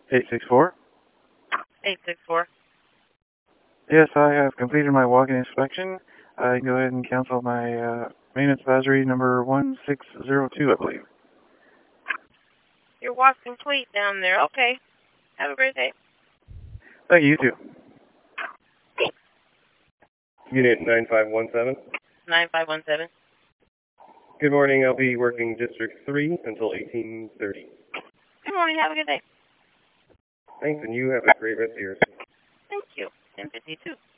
864. 864. Yes, I have completed my walk-in inspection. I go ahead and cancel my maintenance advisory number 1602, I believe. Your walk's complete down there. Okay. Have a great day. Thank you, you too. Unit 9517. 9517. Good morning. I'll be working District 3 until 1830. Good morning. Have a good day. Thanks, and you have a great rest of yours. Thank you. 1052.